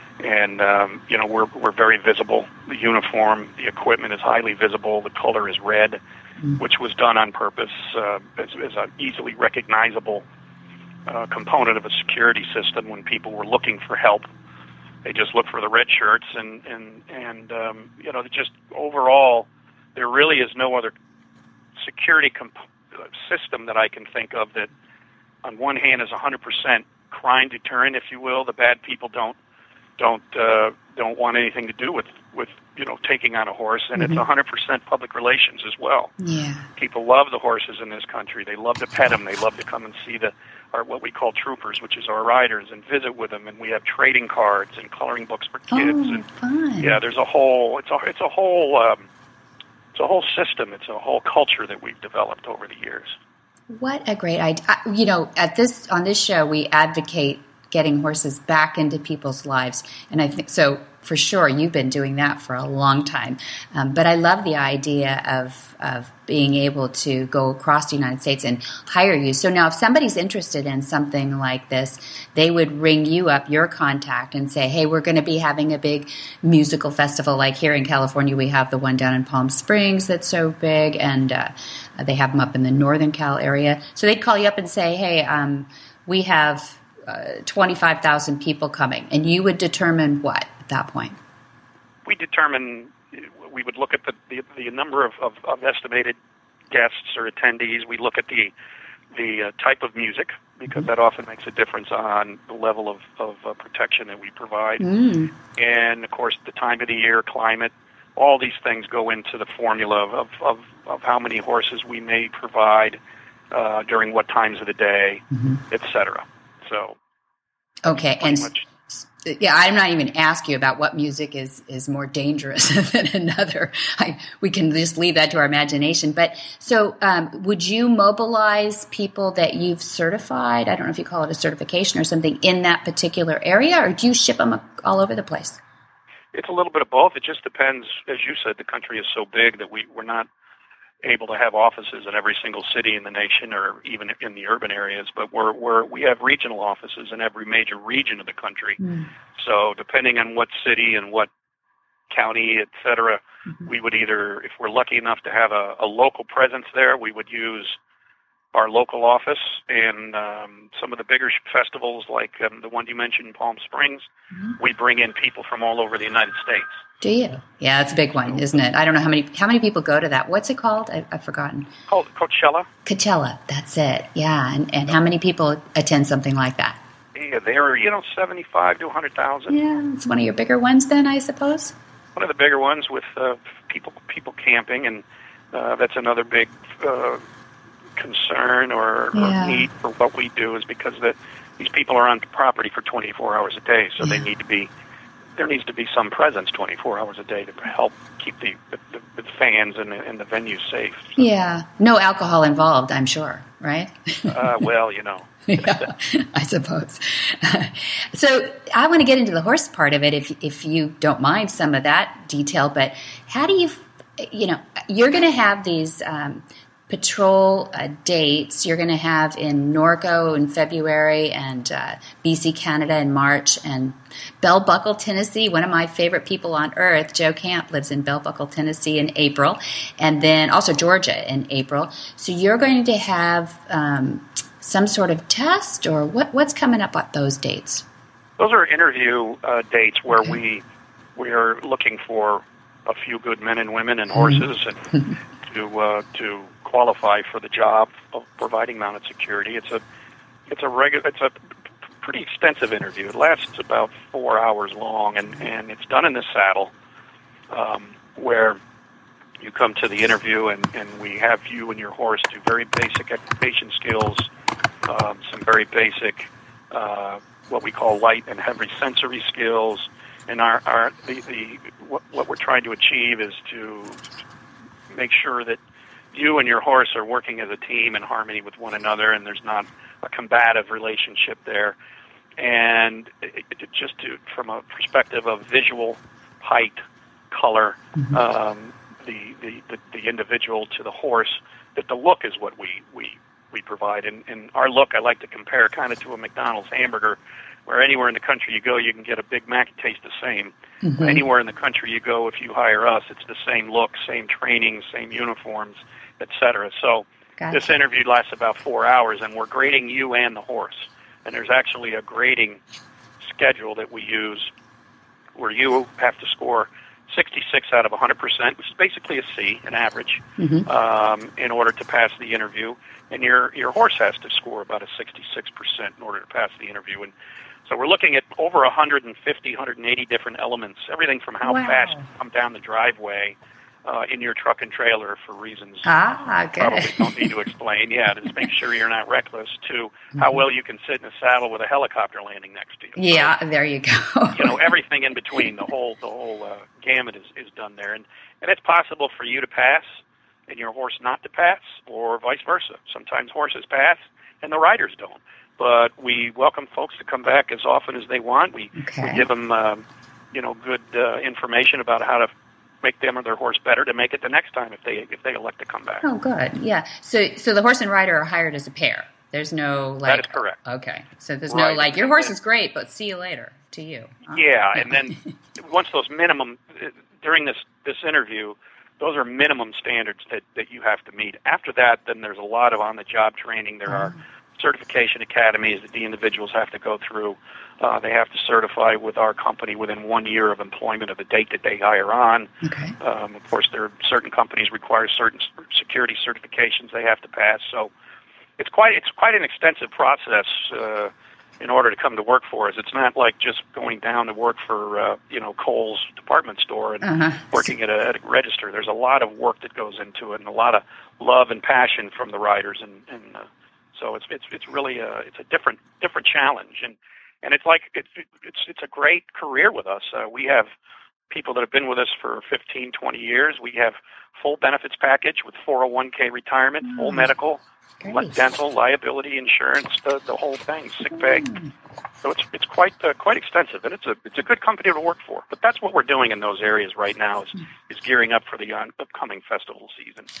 and um, you know, we're we're very visible. The uniform, the equipment is highly visible. The color is red, which was done on purpose uh, as, as an easily recognizable uh, component of a security system. When people were looking for help, they just looked for the red shirts, and and and um, you know, just overall, there really is no other security comp- system that I can think of that, on one hand, is one hundred percent crime deterrent, if you will. The bad people don't don't uh, don't want anything to do with with you know, taking on a horse, and mm-hmm. it's one hundred percent public relations as well. Yeah. People love the horses in this country. They love to pet them. They love to come and see the our what we call troopers, which is our riders, and visit with them. And we have trading cards and coloring books for kids. Oh, and, fun. Yeah, there's a whole it's a it's a whole um, it's a whole system. It's a whole culture that we've developed over the years. What a great idea! You know, at this on this show, we advocate getting horses back into people's lives, and I think so. For sure, you've been doing that for a long time. Um, but I love the idea of of being able to go across the United States and hire you. So now if somebody's interested in something like this, they would ring you up, your contact, and say, hey, we're going to be having a big musical festival. Like here in California, we have the one down in Palm Springs that's so big, and uh, they have them up in the Northern Cal area. So they'd call you up and say, hey, um, we have uh, twenty-five thousand people coming. And you would determine what? That point, we determine we would look at the the, the number of, of, of estimated guests or attendees. We look at the the uh, type of music, because that often makes a difference on the level of, of uh, protection that we provide, mm. and of course the time of the year, climate. All these things go into the formula of of, of how many horses we may provide uh, during what times of the day, mm-hmm. et cetera. So, okay, and. Much, Yeah, I'm not even asking you about what music is, is more dangerous than another. I, we can just leave that to our imagination. But so um, would you mobilize people that you've certified? I don't know if you call it a certification or something in that particular area, or do you ship them all over the place? It's a little bit of both. It just depends. As you said, the country is so big that we, we're not able to have offices in every single city in the nation or even in the urban areas, but we're, we're, we have regional offices in every major region of the country. Mm. So depending on what city and what county, et cetera, mm-hmm. we would either, if we're lucky enough to have a, a local presence there, we would use our local office, and um, some of the bigger festivals like um, the one you mentioned in Palm Springs, mm-hmm. we bring in people from all over the United States. Do you? Yeah, it's a big one, isn't it? I don't know how many how many people go to that. What's it called? I, I've forgotten. Called Coachella. Coachella, that's it. Yeah, and, and how many people attend something like that? Yeah, they're, you know, seventy-five to one hundred thousand. Yeah, it's one of your bigger ones then, I suppose? One of the bigger ones with uh, people people camping, and uh, that's another big uh, concern or, yeah. or need for what we do, is because that these people are on property for twenty-four hours a day, so yeah. they need to be, there needs to be some presence twenty-four hours a day to help keep the, the, the fans and the, and the venue safe. So. Yeah, no alcohol involved, I'm sure, right? uh, well, you know. Yeah, I suppose. So I want to get into the horse part of it, if if you don't mind some of that detail. But how do you, you know, you're going to have these um, patrol uh, dates. You're going to have in Norco in February, and uh, B C, Canada in March, and Bell Buckle, Tennessee. One of my favorite people on earth, Joe Camp, lives in Bell Buckle, Tennessee in April, and then also Georgia in April. So you're going to have um, some sort of test, or what? What's coming up at those dates? Those are interview uh, dates where okay. we we are looking for a few good men and women and horses, mm-hmm. and to uh, to qualify for the job of providing mounted security. It's a it's a regular it's a pretty extensive interview. It lasts about four hours long, and, and it's done in the saddle, um, where you come to the interview, and, and we have you and your horse do very basic equipation skills, um, some very basic uh, what we call light and heavy sensory skills, and our, our the, the what, what we're trying to achieve is to make sure that you and your horse are working as a team in harmony with one another, and there's not a combative relationship there. And it, it just to, from a perspective of visual, height, color, mm-hmm. um, the, the, the, the individual to the horse, that the look is what we, we, we provide. And, and our look, I like to compare kind of to a McDonald's hamburger, where anywhere in the country you go, you can get a Big Mac, it tastes the same. Mm-hmm. Anywhere in the country you go, if you hire us, it's the same look, same training, same uniforms, et cetera. So gotcha. This interview lasts about four hours, and we're grading you and the horse. And there's actually a grading schedule that we use where you have to score sixty-six out of one hundred percent, which is basically a C, an average, mm-hmm. um, in order to pass the interview. And your your horse has to score about a sixty-six percent in order to pass the interview. And so we're looking at over one hundred fifty, one hundred eighty different elements, everything from how wow. fast you come down the driveway uh, in your truck and trailer for reasons ah, okay. probably don't need to explain, yeah, to make sure you're not reckless, to mm-hmm. how well you can sit in a saddle with a helicopter landing next to you. Yeah, so, there you go. you know, everything in between, the whole the whole uh, gamut is, is done there. And, and it's possible for you to pass and your horse not to pass, or vice versa. Sometimes horses pass and the riders don't. But we welcome folks to come back as often as they want. We, okay. we give them, um, you know, good uh, information about how to make them or their horse better to make it the next time if they if they elect to come back. Oh, good. Yeah. So so the horse and rider are hired as a pair. There's no like. That is correct. Okay. So there's right. no like your horse is great, but see you later to you. Huh? Yeah, and then once those minimum during this this interview, those are minimum standards that, that you have to meet. After that, then there's a lot of on-the-job training. There are certification academies that the individuals have to go through. Uh, they have to certify with our company within one year of employment of the date that they hire on. Okay. Um, of course, there are certain companies require certain security certifications they have to pass. So it's quite it's quite an extensive process uh, in order to come to work for us. It's not like just going down to work for uh, you know Kohl's department store and uh-huh. working at a, at a register. There's a lot of work that goes into it, and a lot of love and passion from the riders, and, and uh, so it's it's it's really a it's a different different challenge, and and it's like it's it's it's a great career with us. Uh, we have people that have been with us for fifteen, twenty years. We have full benefits package with four oh one k retirement, mm. full medical, Great. dental, liability insurance, the the whole thing, sick pay. Mm. So it's it's quite uh, quite extensive, and it's a it's a good company to work for. But that's what we're doing in those areas right now is is gearing up for the on, upcoming festival season.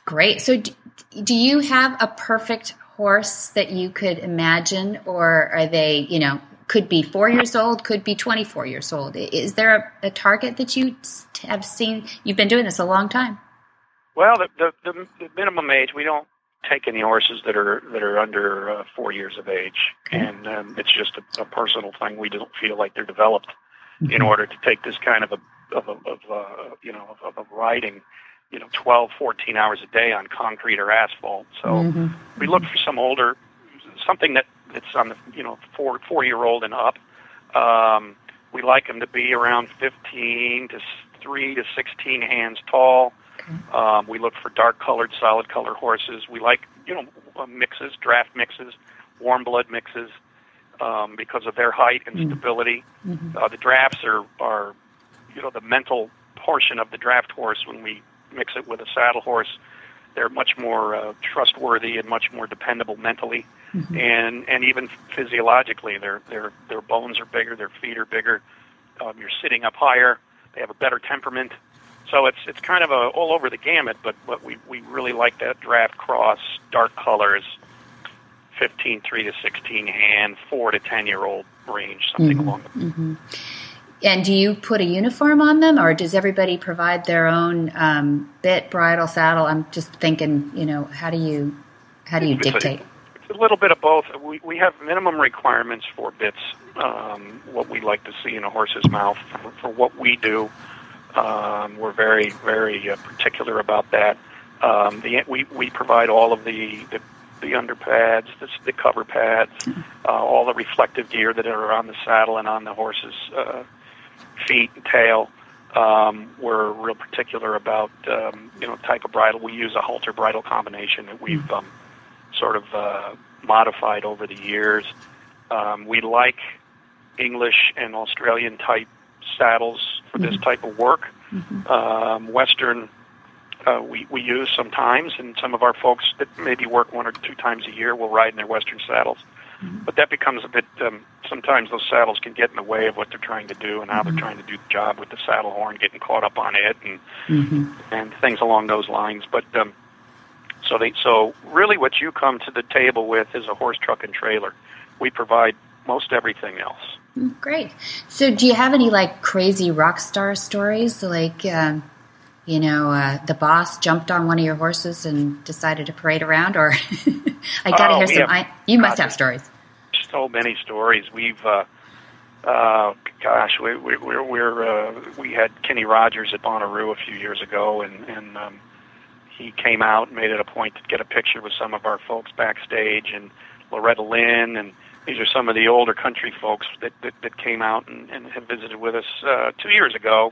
Great. So do, do you have a perfect horse that you could imagine, or are they, you know, could be four years old, could be twenty-four years old? Is there a, a target that you have seen? You've been doing this a long time. Well, the, the, the, the minimum age, we don't take any horses that are that are under uh, four years of age, okay. and um, it's just a, a personal thing. We don't feel like they're developed mm-hmm. in order to take this kind of a of, a, of uh, you know of, of riding, you know, twelve, fourteen hours a day on concrete or asphalt. So mm-hmm. we look for some older, something that it's on the you know four four year old and up. Um, we like them to be around fifteen to three to sixteen hands tall. Um, we look for dark-colored, solid-colored horses. We like, you know, uh, mixes, draft mixes, warm blood mixes, um, because of their height and stability. Mm-hmm. Uh, the drafts are, are, you know, the mental portion of the draft horse. When we mix it with a saddle horse, they're much more uh, trustworthy and much more dependable mentally, mm-hmm. and and even physiologically. Their their their bones are bigger, their feet are bigger. Um, you're sitting up higher. They have a better temperament. So it's it's kind of a, all over the gamut, but, but we, we really like that draft cross, dark colors, fifteen, three to sixteen hand, four to ten-year-old range, something mm-hmm. along the mm-hmm. And do you put a uniform on them, or does everybody provide their own um, bit, bridle, saddle? I'm just thinking, you know, how do you how do you it's dictate? A, it's a little bit of both. We, we have minimum requirements for bits, um, what we like to see in a horse's mouth for, for what we do. Um, we're very, very uh, particular about that. Um, the, we, we provide all of the, the, the underpads, the, the cover pads, uh, all the reflective gear that are on the saddle and on the horse's uh, feet and tail. Um, we're real particular about, um, you know, type of bridle. We use a halter bridle combination that we've um, sort of uh, modified over the years. Um, we like English and Australian type saddles for this type of work. Mm-hmm. Um, Western, uh, we, we use sometimes, and some of our folks that maybe work one or two times a year will ride in their Western saddles. Mm-hmm. But that becomes a bit, um, sometimes those saddles can get in the way of what they're trying to do and how mm-hmm. they're trying to do the job with the saddle horn, getting caught up on it, and mm-hmm. and things along those lines. But um, so they, so really what you come to the table with is a horse, truck, and trailer. We provide most everything else. Great. So do you have any like crazy rock star stories? Like, um, you know, uh, the boss jumped on one of your horses and decided to parade around, or I got to oh, hear some, have, I, you must have stories. So many stories. We've, uh, uh, gosh, we, we, we're, we're, uh, we had Kenny Rogers at Bonnaroo a few years ago, and, and um, he came out and made it a point to get a picture with some of our folks backstage, and Loretta Lynn, and these are some of the older country folks that, that, that came out and, and have visited with us uh, two years ago.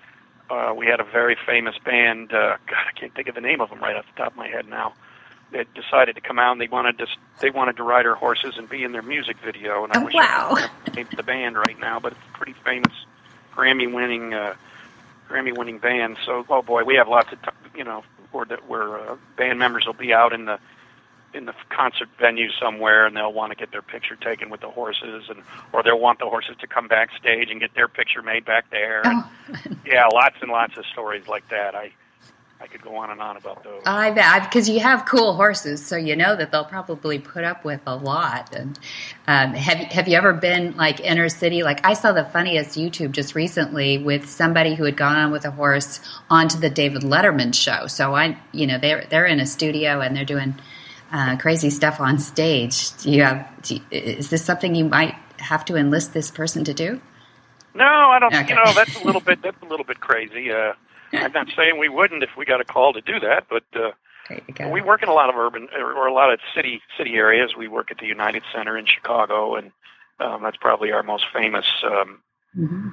Uh, we had a very famous band, uh, God, I can't think of the name of them right off the top of my head now, that decided to come out, and they wanted to they wanted to ride our horses and be in their music video. And I oh, wish wow. I could name the band right now, but it's a pretty famous Grammy-winning uh, Grammy-winning band. So, oh boy, we have lots of, t- you know, where, the, where uh, band members will be out in the in the concert venue somewhere, and they'll want to get their picture taken with the horses, and or they'll want the horses to come backstage and get their picture made back there. Oh. And, yeah, lots and lots of stories like that. I I could go on and on about those. I bet, because you have cool horses, so you know that they'll probably put up with a lot. And um, have have you ever been like inner city? Like I saw the funniest YouTube just recently with somebody who had gone on with a horse onto the David Letterman show. So I, you know, they're they're in a studio and they're doing Uh, crazy stuff on stage. Do you have? Do you, is this something you might have to enlist this person to do? No, I don't. Okay. You know, that's a little bit. That's a little bit crazy. Uh, I'm not saying we wouldn't if we got a call to do that, but uh, we work in a lot of urban or a lot of city city areas. We work at the United Center in Chicago, and um, that's probably our most famous um, mm-hmm.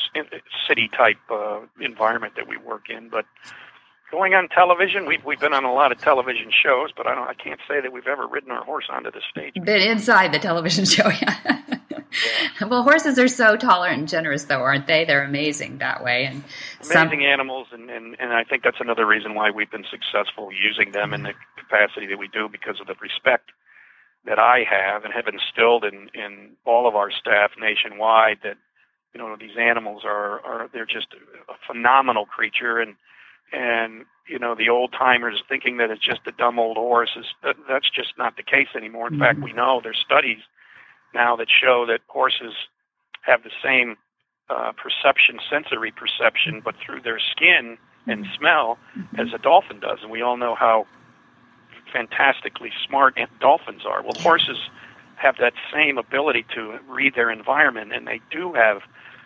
city type uh, environment that we work in. But going on television, we've we've been on a lot of television shows, but I don't. I can't say that we've ever ridden our horse onto the stage. Been inside the television show, yeah. Yeah. Well, horses are so tolerant and generous, though, aren't they? They're amazing that way, and amazing some... animals, and, and and I think that's another reason why we've been successful using them in the capacity that we do, because of the respect that I have and have instilled in in all of our staff nationwide. That you know these animals are are they're just a phenomenal creature, and. And you know, the old timers thinking that it's just a dumb old horse is that, that's just not the case anymore. In mm-hmm. fact, we know there's studies now that show that horses have the same uh, perception, sensory perception, but through their skin and smell mm-hmm. as a dolphin does. And we all know how fantastically smart dolphins are. Well, horses have that same ability to read their environment, and they do have,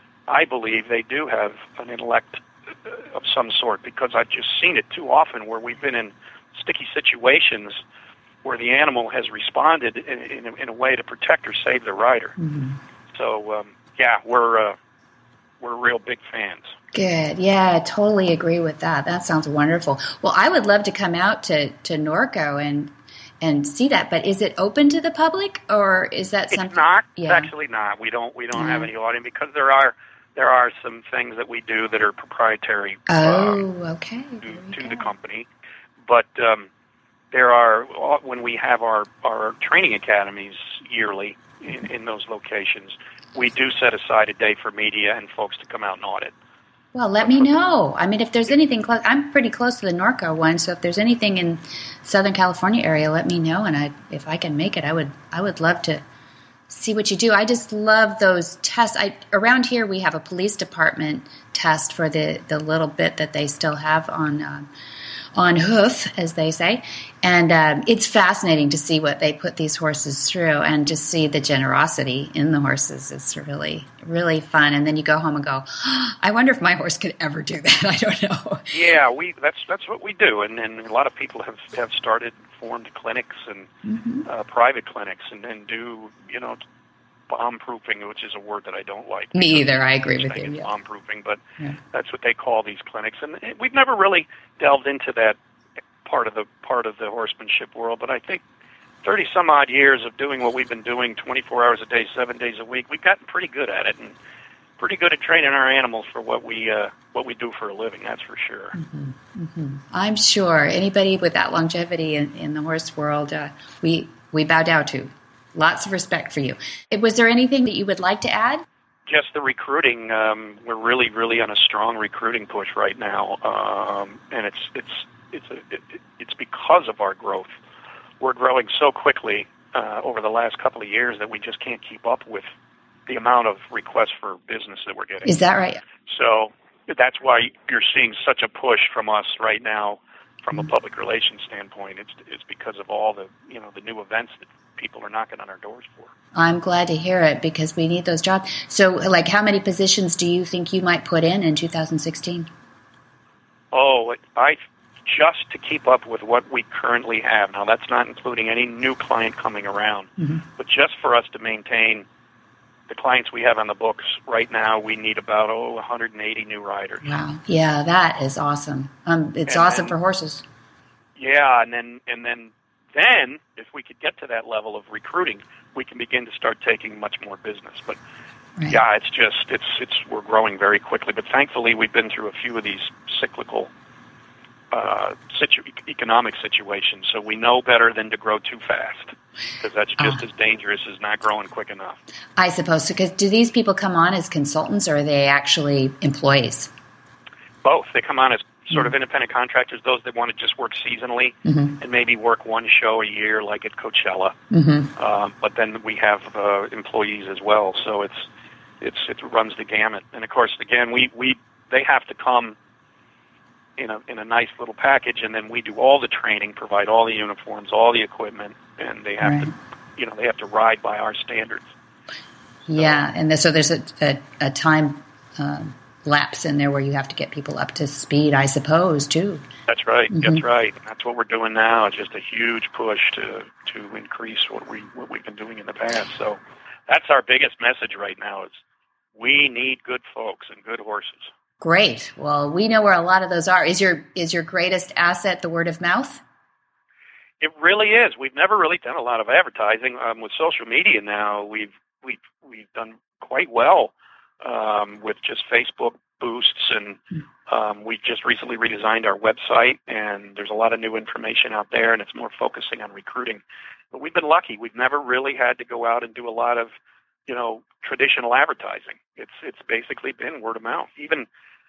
I believe, they do have an intellect of some sort, because I've just seen it too often where we've been in sticky situations where the animal has responded in, in, a, in a way to protect or save the rider. Mm-hmm. So, um, yeah, we're uh, we're real big fans. Good. Yeah, I totally agree with that. That sounds wonderful. Well, I would love to come out to, to Norco and and see that, but is it open to the public, or is that something? It's not. Yeah. It's actually not. We don't we don't mm-hmm. have any audience, because there are there are some things that we do that are proprietary oh, um, okay. to, to the company. But um, there are, when we have our, our training academies yearly in, in those locations, we do set aside a day for media and folks to come out and audit. Well, let me know. I mean, if there's anything close, I'm pretty close to the Norco one, so if there's anything in Southern California area, let me know, and I, if I can make it, I would, I would love to see what you do. I just love those tests. I, around here, we have a police department test for the, the little bit that they still have on uh, on hoof, as they say. And um, it's fascinating to see what they put these horses through, and just see the generosity in the horses. It's really, really fun. And then you go home and go, oh, I wonder if my horse could ever do that. I don't know. Yeah, we that's that's what we do. And, and a lot of people have, have started, formed clinics and mm-hmm. uh, private clinics, and then do, you know, bomb-proofing, which is a word that I don't like. Me either. I agree with you. Yeah. Bomb-proofing, but yeah. that's what they call these clinics. And we've never really delved into that part of the part of the horsemanship world, but I think thirty some odd years of doing what we've been doing twenty-four hours a day, seven days a week, we've gotten pretty good at it, and pretty good at training our animals for what we uh, what we do for a living. That's for sure. Mm-hmm. Mm-hmm. I'm sure anybody with that longevity in, in the horse world, uh, we we bow down to. Lots of respect for you. Was there anything that you would like to add? Just the recruiting. Um, we're really, really on a strong recruiting push right now, um, and it's it's it's a, it, it's because of our growth. We're growing so quickly uh, over the last couple of years that we just can't keep up with the amount of requests for business that we're getting. Is that right? So that's why you're seeing such a push from us right now, from a public relations standpoint. It's it's because of all the you know the new events that people are knocking on our doors for. I'm glad to hear it, because we need those jobs. So, like, how many positions do you think you might put in in two thousand sixteen? Oh, I just to keep up with what we currently have. Now, that's not including any new client coming around, mm-hmm. but just for us to maintain the clients we have on the books right now, we need about, oh, one hundred eighty new riders. Wow. Yeah, that is awesome. Um, it's and awesome then, for horses. Yeah, and then and then then if we could get to that level of recruiting, we can begin to start taking much more business. But right. yeah, it's just it's it's we're growing very quickly. But thankfully, we've been through a few of these cyclical uh, situ- economic situations, so we know better than to grow too fast, because that's just uh, as dangerous as not growing quick enough. I suppose. Because do these people come on as consultants, or are they actually employees? Both. They come on as sort of independent contractors, those that want to just work seasonally mm-hmm. and maybe work one show a year, like at Coachella. Mm-hmm. Um, but then we have uh, employees as well, so it's it's it runs the gamut. And of course, again, we, we they have to come in a in a nice little package, and then we do all the training, provide all the uniforms, all the equipment, and they have right. to you know they have to ride by our standards. Yeah, so, and the, so there's a a, a time. Um, lapse in there where you have to get people up to speed, I suppose, too. That's right. Mm-hmm. That's right. That's what we're doing now. It's just a huge push to to increase what we what we've been doing in the past. So that's our biggest message right now: is we need good folks and good horses. Great. Well, we know where a lot of those are. Is your is your greatest asset the word of mouth? It really is. We've never really done a lot of advertising um, with social media. Now we've we've we've done quite well. Um, with just Facebook boosts, and um, we just recently redesigned our website, and there's a lot of new information out there, and it's more focusing on recruiting. But we've been lucky. We've never really had to go out and do a lot of, you know, traditional advertising. It's it's basically been word of mouth. Even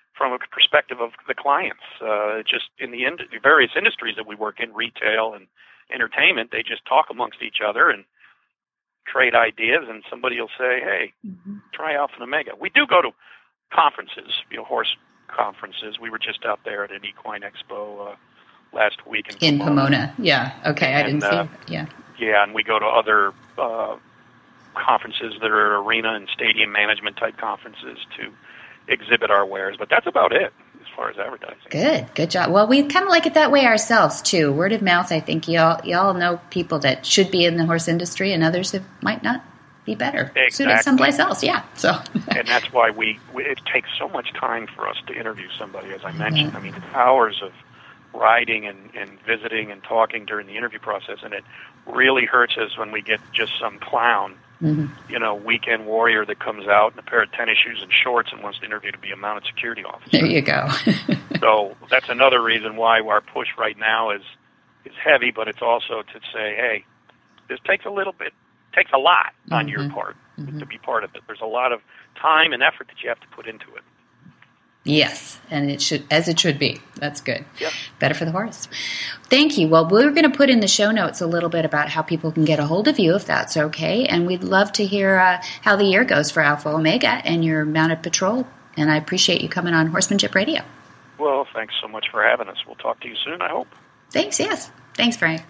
from a perspective of the clients. Uh, just in the, ind- the various industries that we work in, retail and entertainment, they just talk amongst each other and trade ideas, and somebody will say, hey, mm-hmm. try Alpha and Omega. We do go to conferences, you know, horse conferences. We were just out there at an equine expo uh, last week in Pomona. In Pomona, yeah. Okay, I and, didn't uh, see it. Yeah. Yeah, and we go to other uh, conferences that are arena and stadium management type conferences to exhibit our wares, but that's about it as far as advertising. Good, good job. Well, we kind of like it that way ourselves too. Word of mouth. I think y'all y'all know people that should be in the horse industry, and others that might not be better exactly. suited someplace else. Yeah. So. And that's why we, we it takes so much time for us to interview somebody, as I mentioned. Mm-hmm. I mean, hours of riding and, and visiting and talking during the interview process, and it really hurts us when we get just some clown. Mm-hmm. You know, weekend warrior that comes out in a pair of tennis shoes and shorts and wants to interview to be a mounted security officer. There you go. So that's another reason why our push right now is is heavy, but it's also to say, hey, this takes a little bit, takes a lot mm-hmm. on your part mm-hmm. to be part of it. There's a lot of time and effort that you have to put into it. Yes, and it should, as it should be. That's good. Yep. Better for the horse. Thank you. Well, we're going to put in the show notes a little bit about how people can get a hold of you, if that's okay. And we'd love to hear uh, how the year goes for Alpha Omega and your mounted patrol. And I appreciate you coming on Horsemanship Radio. Well, thanks so much for having us. We'll talk to you soon, I hope. Thanks, yes. Thanks, Frank.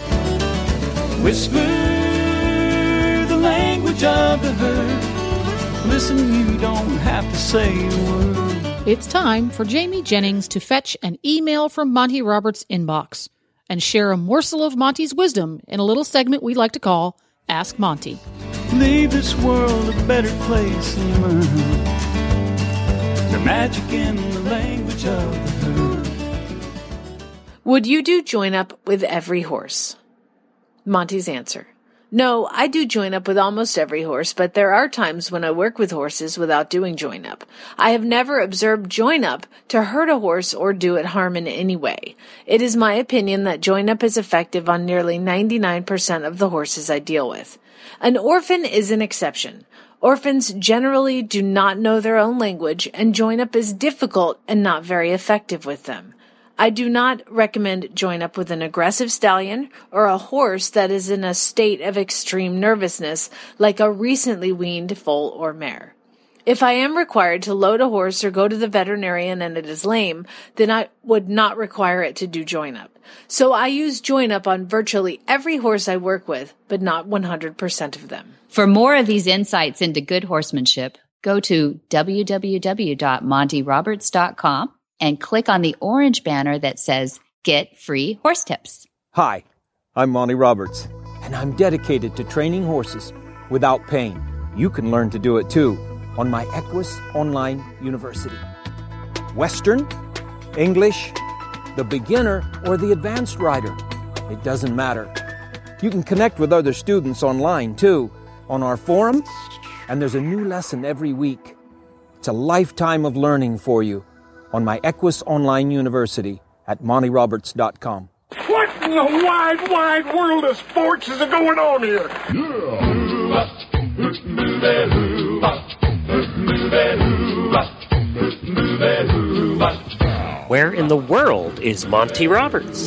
Whisper the language of the herd. Listen, you don't have to say a word. It's time for Jamie Jennings to fetch an email from Monty Roberts' inbox and share a morsel of Monty's wisdom in a little segment we like to call Ask Monty. Leave this world a better place than mine. The magic in the language of the herd. Would you do join up with every horse? Monty's answer. No, I do join up with almost every horse, but there are times when I work with horses without doing join up. I have never observed join up to hurt a horse or do it harm in any way. It is my opinion that join up is effective on nearly ninety-nine percent of the horses I deal with. An orphan is an exception. Orphans generally do not know their own language, and join up is difficult and not very effective with them. I do not recommend join up with an aggressive stallion or a horse that is in a state of extreme nervousness, like a recently weaned foal or mare. If I am required to load a horse or go to the veterinarian and it is lame, then I would not require it to do join up. So I use join up on virtually every horse I work with, but not one hundred percent of them. For more of these insights into good horsemanship, go to w w w dot monty roberts dot com. and click on the orange banner that says Get Free Horse Tips. Hi, I'm Monty Roberts, and I'm dedicated to training horses without pain. You can learn to do it too on my Equus Online University. Western, English, the beginner, or the advanced rider. It doesn't matter. You can connect with other students online too, on our forum, and there's a new lesson every week. It's a lifetime of learning for you on my Equus Online University at monty roberts dot com. What in the wide, wide world of sports is going on here? Where in the world is Monty Roberts?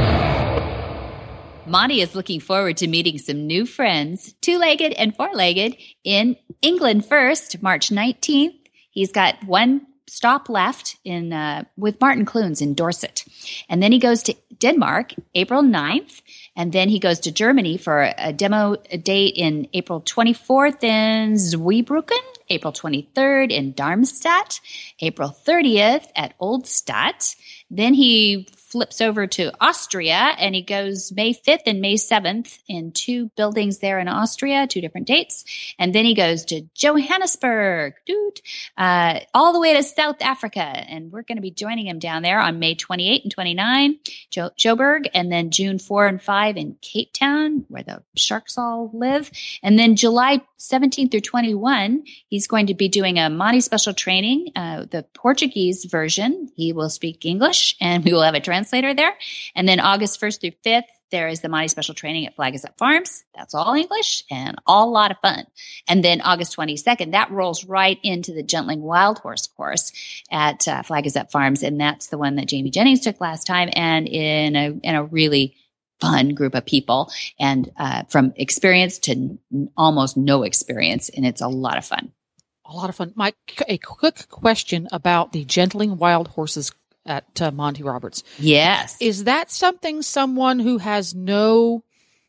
Monty is looking forward to meeting some new friends, two-legged and four-legged, in England first, March nineteenth. He's got one stop left in uh, with Martin Clunes in Dorset. And then he goes to Denmark, April ninth. And then he goes to Germany for a demo date in April twenty-fourth in Zweibrücken, April twenty-third in Darmstadt, April thirtieth at Oldstadt. Then he flips over to Austria, and he goes May fifth and May seventh in two buildings there in Austria, two different dates. And then he goes to Johannesburg, dude, uh, all the way to South Africa. And we're going to be joining him down there on May twenty-eighth and twenty-ninth, jo- Joburg, and then June fourth and fifth in Cape Town, where the Sharks all live. And then July seventeenth through twenty-first, he's going to be doing a Monty special training, uh, the Portuguese version. He will speak English, and we will have a translator there. And then August first through fifth, there is the Monty Special Training at Flag is Up Farms. That's all English and all a lot of fun. And then August twenty-second, that rolls right into the Gentling Wild Horse course at uh, Flag is Up Farms. And that's the one that Jamie Jennings took last time, and in a, in a really fun group of people, and uh, from experience to n- almost no experience. And it's a lot of fun. A lot of fun. Mike, a quick question about the Gentling Wild Horses at uh, Monty Roberts. Yes. Is that something someone who has no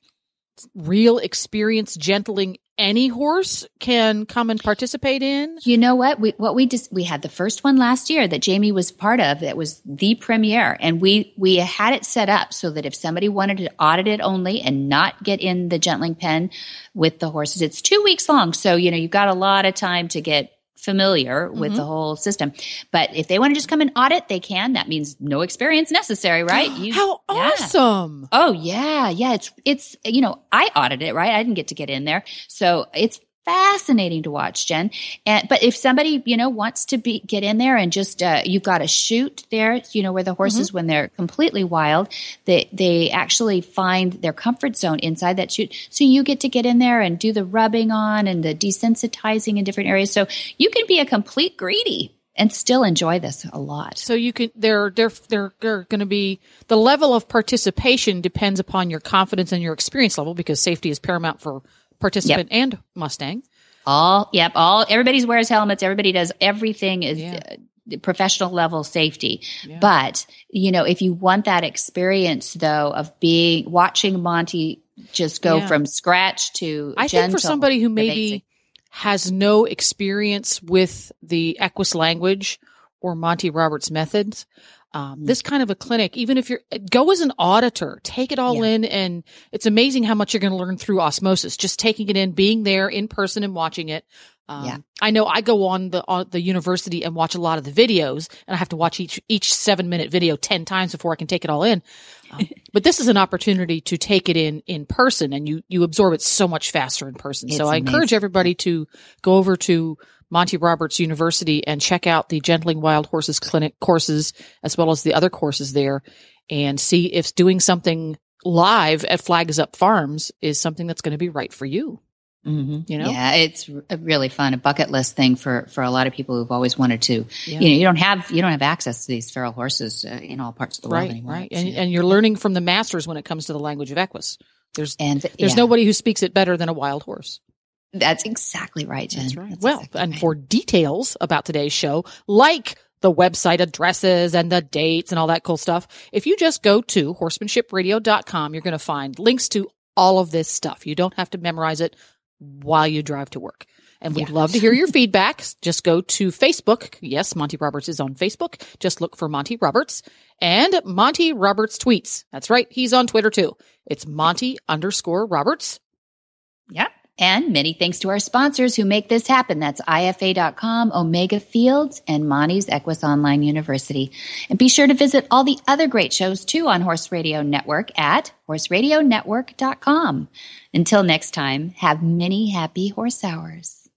real experience gentling any horse can come and participate in? You know what? We what we just we had the first one last year that Jamie was part of. That was the premiere, and we we had it set up so that if somebody wanted to audit it only and not get in the gentling pen with the horses, it's two weeks long. So you know you've got a lot of time to get familiar with Mm-hmm. the whole system. But if they want to just come and audit, they can. That means no experience necessary, right? You, How yeah. awesome. Oh yeah, yeah. It's it's you know I audited it, right? I didn't get to get in there, so it's fascinating to watch, Jen. And but if somebody you know wants to be get in there and just uh, you've got a chute there, you know where the horses Mm-hmm. when they're completely wild, they they actually find their comfort zone inside that chute. So you get to get in there and do the rubbing on and the desensitizing in different areas. So you can be a complete greedy and still enjoy this a lot. So you can, they're, they're, they're, they're going to be, the level of participation depends upon your confidence and your experience level, because safety is paramount for participant Yep. and Mustang. All, yep, all, everybody wears helmets. Everybody does, everything is Yeah. uh, professional level safety. Yeah. But, you know, if you want that experience though of being, watching Monty just go Yeah. from scratch to I gentle, think for somebody who the maybe basic- has no experience with the Equus language or Monty Roberts methods, um, this kind of a clinic, even if you're, go as an auditor, take it all Yeah. in. And it's amazing how much you're going to learn through osmosis, just taking it in, being there in person and watching it. Um, Yeah. I know I go on the, on the university and watch a lot of the videos, and I have to watch each, each seven minute video ten times before I can take it all in. Um, but this is an opportunity to take it in, in person, and you, you absorb it so much faster in person. It's so I encourage amazing. everybody to go over to Monty Roberts University and check out the Gentling Wild Horses Clinic courses, as well as the other courses there, and see if doing something live at Flag is Up Farms is something that's going to be right for you. Mm-hmm. You know? Yeah, it's a really fun, a bucket list thing for, for a lot of people who've always wanted to. Yeah. You know, you don't have you don't have access to these feral horses uh, in all parts of the world Right, anymore. right. It's, And, uh, and you're learning from the masters when it comes to the language of Equus. There's, and there's yeah, nobody who speaks it better than a wild horse. That's exactly right, Jen. That's right. That's well, exactly and right. for details about today's show, like the website addresses and the dates and all that cool stuff, if you just go to horsemanship radio dot com, you're going to find links to all of this stuff. You don't have to memorize it while you drive to work. And we'd Yeah. love to hear your feedback. Just go to Facebook. Yes, Monty Roberts is on Facebook. Just look for Monty Roberts and Monty Roberts tweets. That's right. He's on Twitter too. It's Monty underscore Roberts. Yep. And many thanks to our sponsors who make this happen. That's I F A dot com, Omega Fields, and Monty's Equus Online University. And be sure to visit all the other great shows too on Horse Radio Network at horse radio network dot com. Until next time, have many happy horse hours.